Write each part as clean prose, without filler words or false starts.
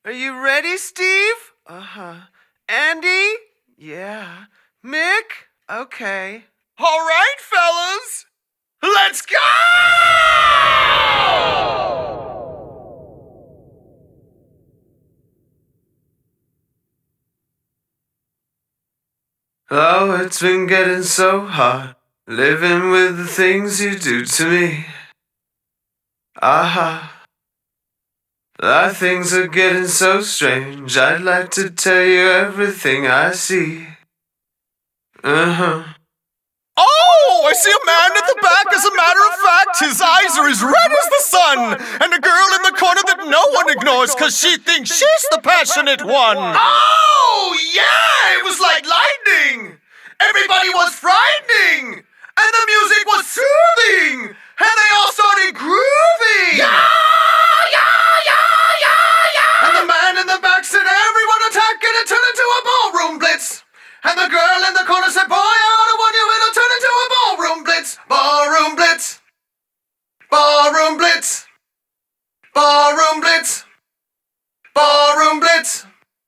Are you ready, Steve? Uh-huh. Andy? Yeah. Mick? Okay. All right, fellas. Let's go! Oh, it's been getting so hard, living with the things you do to me. Aha. Things are getting so strange. I'd like to tell you everything I see. Uh-huh. Oh, I see a man at the back. As a matter of fact, his eyes are as red as the sun. And a girl in the corner that no one ignores because she thinks she's the passionate one. Oh, yeah! It was like lightning! Everybody was frightening! And the music was soothing! And they all started grooving! Yeah! And the man in the back said, everyone attack, and it turned into a ballroom blitz! And the girl in the corner said, boy, I ought to warn you, it'll turn into a ballroom blitz! Ballroom blitz! Ballroom blitz! Ballroom blitz! Ballroom blitz!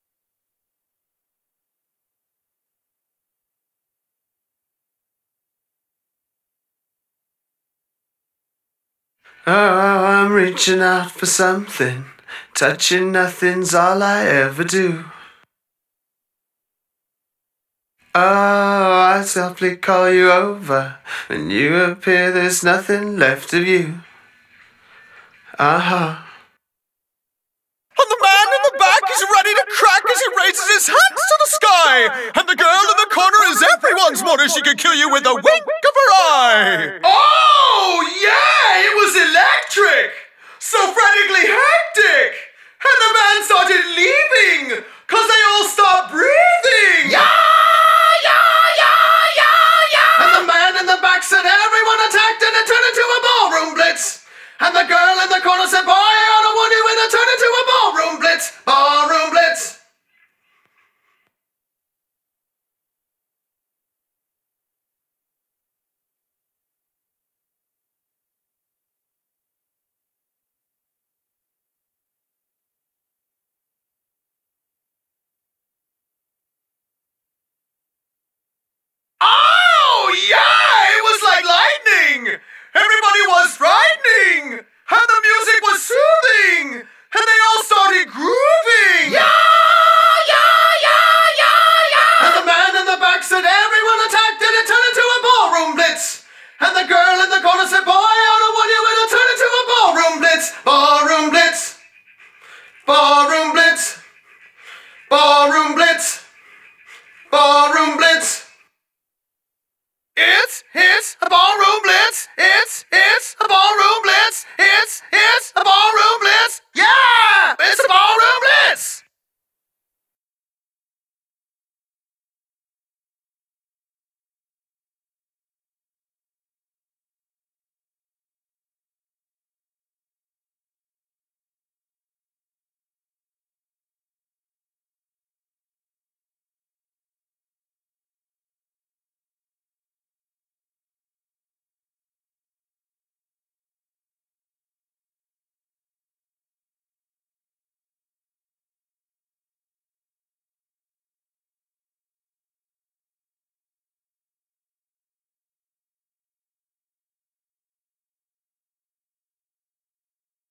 Oh, I'm reaching out for something. Touching nothing's all I ever do. Oh, I softly call you over. When you appear, there's nothing left of you. Uh-huh. And the man in the back is ready to crack as he raises his hands to the sky. And the girl in the corner is everyone's mother. She can kill you with a wink of her eye. Oh, yeah! It was electric! So frantically hectic! And the man started leaving! Cause they all stopped breathing! Yeah! And the man in the back said everyone attacked and it turned into a ballroom blitz! And the girl in the corner said, boy, I ought to warn you, and it turned into a ballroom blitz! Ballroom blitz! Oh, yeah! It was like lightning! Everybody was frightening! And the music was soothing!